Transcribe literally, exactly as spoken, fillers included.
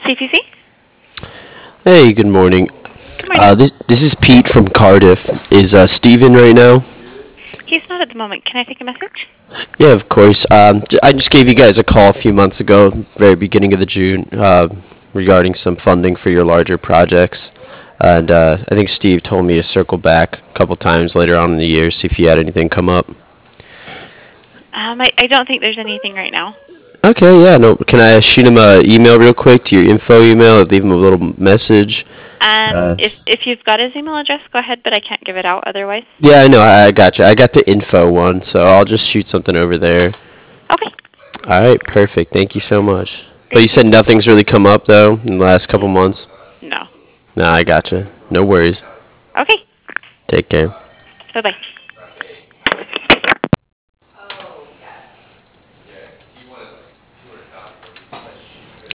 C P C? Hey, good morning. Good morning. Uh, this this is Pete from Cardiff. Is uh, Steven right now? He's not at the moment. Can I take a message? Yeah, of course. Um, j- I just gave you guys a call a few months ago, very beginning of the June, uh, regarding some funding for your larger projects. And uh, I think Steve told me to circle back a couple times later on in the year, see if you had anything come up. Um, I, I don't think there's anything right now. Okay, yeah, no. Can I shoot him a email real quick to your info email? Leave him a little message. Um, Uh, if if you've got his email address, go ahead, but I can't give it out otherwise. yeah, I know. I, I got you. I got the info one, so I'll just shoot something over there. Okay, All right, perfect. Thank you so much. But great. you said Thank you. nothing's really come up though in the last couple Mm, months. no. Nah, I gotcha. No worries. Okay. Take care. Bye bye.